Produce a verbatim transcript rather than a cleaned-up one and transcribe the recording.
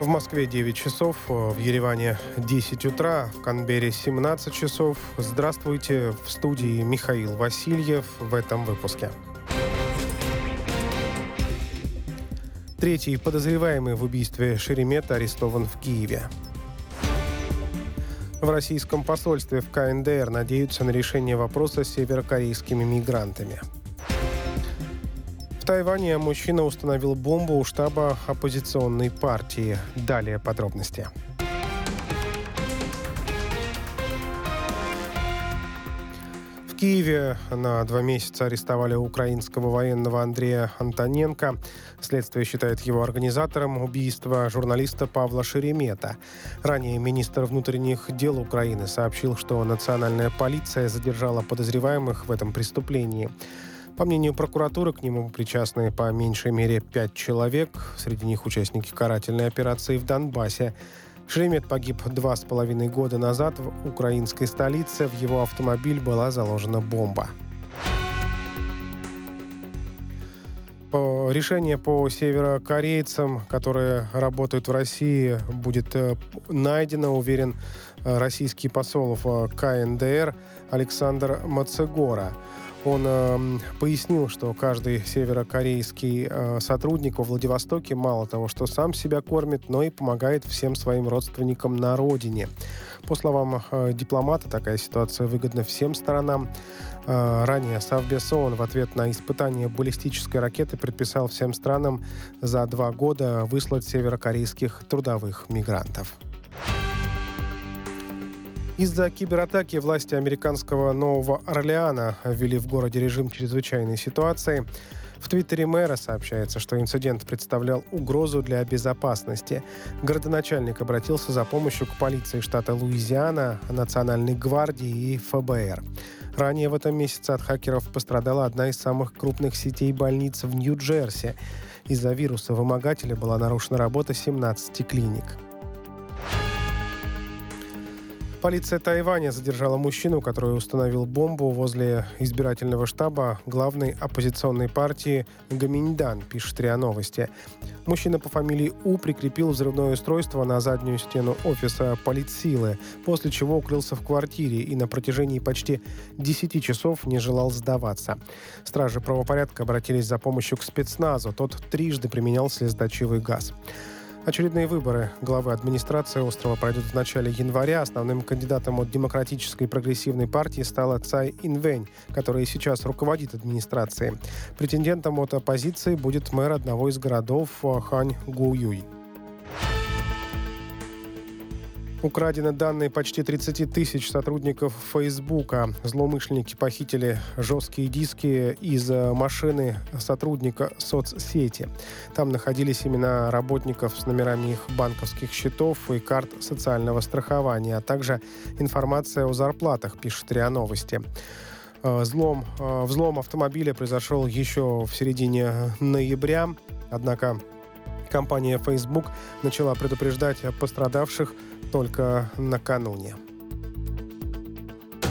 В Москве девять часов, в Ереване десять утра, в Канберре семнадцать часов. Здравствуйте, в студии Михаил Васильев в этом выпуске. Третий подозреваемый в убийстве Шеремета арестован в Киеве. В российском посольстве в ка эн дэ эр надеются на решение вопроса с северокорейскими мигрантами. В Тайване мужчина установил бомбу у штаба оппозиционной партии. Далее подробности. В Киеве на два месяца арестовали украинского военного Андрея Антоненко. Следствие считает его организатором убийства журналиста Павла Шеремета. Ранее министр внутренних дел Украины сообщил, что национальная полиция задержала подозреваемых в этом преступлении. По мнению прокуратуры, к нему причастны по меньшей мере пять человек. Среди них участники карательной операции в Донбассе. Шеремет погиб два с половиной года назад в украинской столице. В его автомобиль была заложена бомба. По решение по северокорейцам, которые работают в России, будет найдено, уверен российский посол в ка эн дэ эр Александр Мацегора. Он э, пояснил, что каждый северокорейский э, сотрудник во Владивостоке мало того, что сам себя кормит, но и помогает всем своим родственникам на родине. По словам э, дипломата, такая ситуация выгодна всем сторонам. Э, ранее Совбез ООН в ответ на испытание баллистической ракеты предписал всем странам за два года выслать северокорейских трудовых мигрантов. Из-за кибератаки власти американского Нового Орлеана ввели в городе режим чрезвычайной ситуации. В твиттере мэра сообщается, что инцидент представлял угрозу для безопасности. Городоначальник обратился за помощью к полиции штата Луизиана, Национальной гвардии и эф бэ эр. Ранее в этом месяце от хакеров пострадала одна из самых крупных сетей больниц в Нью-Джерси. Из-за вируса вымогателя была нарушена работа семнадцати клиник. Полиция Тайваня задержала мужчину, который установил бомбу возле избирательного штаба главной оппозиционной партии Гоминьдан, пишет РИА Новости. Мужчина по фамилии У прикрепил взрывное устройство на заднюю стену офиса политсилы, после чего укрылся в квартире и на протяжении почти десяти часов не желал сдаваться. Стражи правопорядка обратились за помощью к спецназу. Тот трижды применял слезоточивый газ. Очередные выборы главы администрации острова пройдут в начале января. Основным кандидатом от Демократической прогрессивной партии стала Цай Инвэнь, которая сейчас руководит администрацией. Претендентом от оппозиции будет мэр одного из городов Хань Гуюй. Украдены данные почти тридцати тысяч сотрудников Фейсбука. Злоумышленники похитили жесткие диски из машины сотрудника соцсети. Там находились имена работников с номерами их банковских счетов и карт социального страхования, а также информация о зарплатах, пишет РИА Новости. Взлом, взлом автомобиля произошел еще в середине ноября, однако компания Facebook начала предупреждать о пострадавших только накануне.